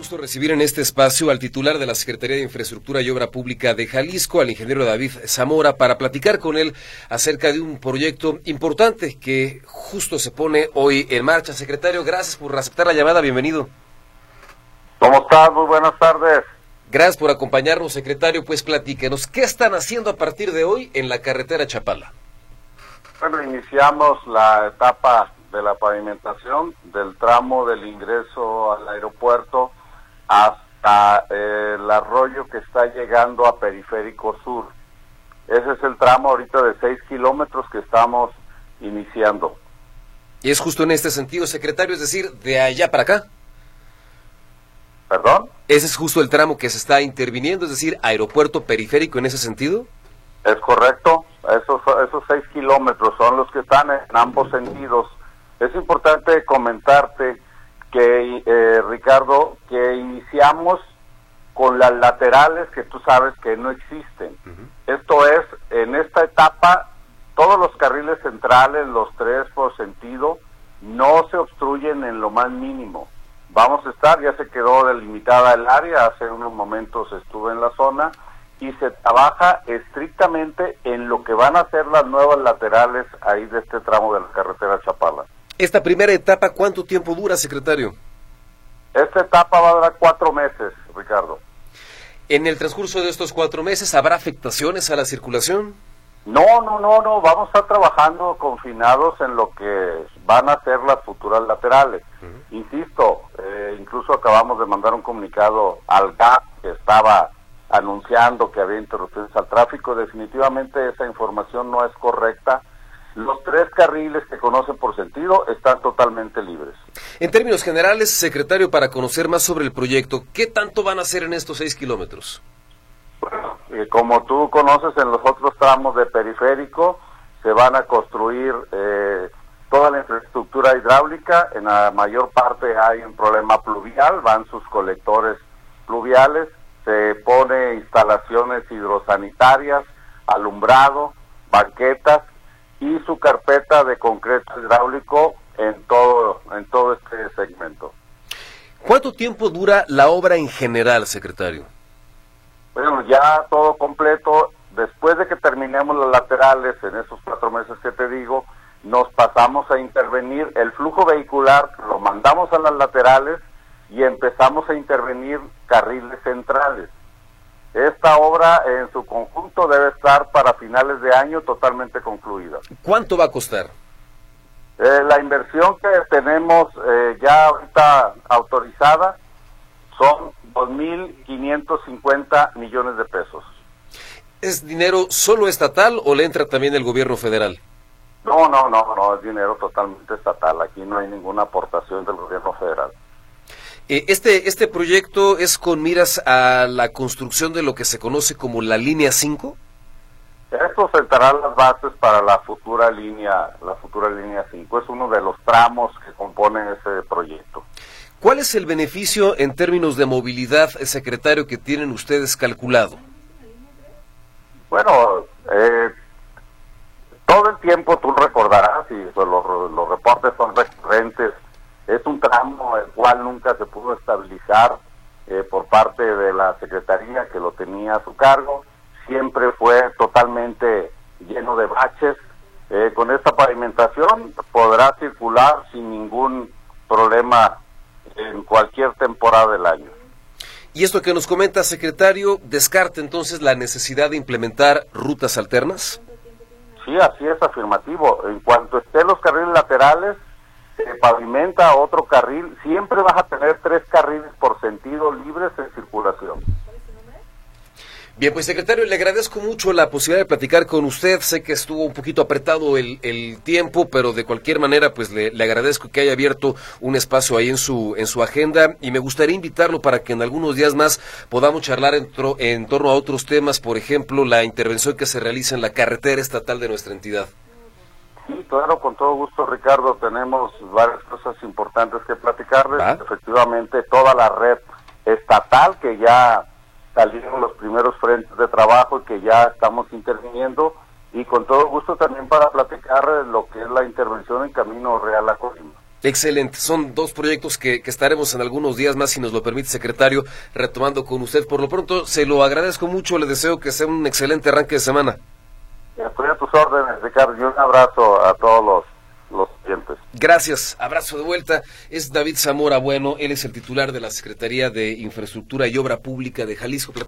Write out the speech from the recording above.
gusto recibir en este espacio al titular de la Secretaría de Infraestructura y Obra Pública de Jalisco, al ingeniero David Zamora, para platicar con él acerca de un proyecto importante que justo se pone hoy en marcha. Secretario, gracias por aceptar la llamada, bienvenido. ¿Cómo estás? Muy buenas tardes. Gracias por acompañarnos, secretario. Pues platíquenos, ¿qué están haciendo a partir de hoy en la carretera Chapala? Bueno, iniciamos la etapa de la pavimentación del tramo del ingreso al aeropuerto hasta el arroyo que está llegando a Periférico Sur. Ese es el tramo ahorita de 6 kilómetros que estamos iniciando. Y es justo en este sentido, secretario, es decir, de allá para acá. ¿Perdón? Ese es justo el tramo que se está interviniendo, es decir, aeropuerto periférico en ese sentido. Es correcto, esos 6 kilómetros son los que están en ambos sentidos. Es importante comentarte que, Ricardo, que iniciamos con las laterales que tú sabes que no existen. Esto es, en esta etapa, todos los carriles centrales, los 3 por sentido, no se obstruyen en lo más mínimo. Vamos a estar, ya se quedó delimitada el área, hace unos momentos estuve en la zona, y se trabaja estrictamente en lo que van a ser las nuevas laterales ahí de este tramo de la carretera Chapala. Esta primera etapa, ¿cuánto tiempo dura, secretario? Esta etapa va a durar 4 meses, Ricardo. ¿En el transcurso de estos 4 meses habrá afectaciones a la circulación? No, vamos a estar trabajando confinados en lo que van a ser las futuras laterales. Insisto, incluso acabamos de mandar un comunicado al GAP que estaba anunciando que había interrupciones al tráfico. Definitivamente esa información no es correcta. Los 3 carriles que conocen por sentido están totalmente libres. En términos generales, secretario, para conocer más sobre el proyecto, ¿qué tanto van a hacer en estos 6 kilómetros? Bueno, como tú conoces, en los otros tramos de periférico se van a construir toda la infraestructura hidráulica. En la mayor parte hay un problema pluvial, van sus colectores pluviales, se pone instalaciones hidrosanitarias, alumbrado, banquetas y su carpeta de concreto hidráulico en todo este segmento. ¿Cuánto tiempo dura la obra en general, secretario? Bueno, ya todo completo, después de que terminemos las laterales en esos 4 meses que te digo, nos pasamos a intervenir el flujo vehicular, lo mandamos a las laterales y empezamos a intervenir carriles centrales. Esta obra en su conjunto debe estar para finales de año totalmente concluida. ¿Cuánto va a costar? La inversión que tenemos ya ahorita autorizada son 2.550 millones de pesos. ¿Es dinero solo estatal o le entra también el gobierno federal? No, es dinero totalmente estatal. Aquí no hay ninguna aportación del gobierno federal. ¿Este proyecto es con miras a la construcción de lo que se conoce como la línea 5? Esto sentará las bases para la futura línea 5. Es uno de los tramos que componen ese proyecto. ¿Cuál es el beneficio en términos de movilidad, secretario, que tienen ustedes calculado? Bueno, todo el tiempo tú recordarás, y los reportes son recurrentes, es un tramo el cual nunca se pudo estabilizar por parte de la Secretaría que lo tenía a su cargo. Siempre fue totalmente lleno de baches. Con esta pavimentación podrá circular sin ningún problema en cualquier temporada del año. Y esto que nos comenta, secretario, ¿descarta entonces la necesidad de implementar rutas alternas? Sí, así es, afirmativo. En cuanto estén los carriles laterales, se pavimenta otro carril. Siempre vas a tener 3 carriles por sentido libres en circulación. Bien, pues secretario, le agradezco mucho la posibilidad de platicar con usted. Sé que estuvo un poquito apretado el tiempo, pero de cualquier manera pues le agradezco que haya abierto un espacio ahí en su agenda, y me gustaría invitarlo para que en algunos días más podamos charlar en torno a otros temas, por ejemplo, la intervención que se realiza en la carretera estatal de nuestra entidad. Sí, claro, con todo gusto, Ricardo. Tenemos varias cosas importantes que platicarles. Efectivamente, toda la red estatal que ya salieron los primeros frentes de trabajo y que ya estamos interviniendo, y con todo gusto también para platicar lo que es la intervención en Camino Real a Colima. Excelente, son dos proyectos que estaremos en algunos días más, si nos lo permite, secretario, retomando con usted. Por lo pronto, se lo agradezco mucho, le deseo que sea un excelente arranque de semana. Estoy a tus órdenes, Ricardo, y un abrazo a todos los clientes. Gracias, abrazo de vuelta. Es David Zamora Bueno, él es el titular de la Secretaría de Infraestructura y Obra Pública de Jalisco.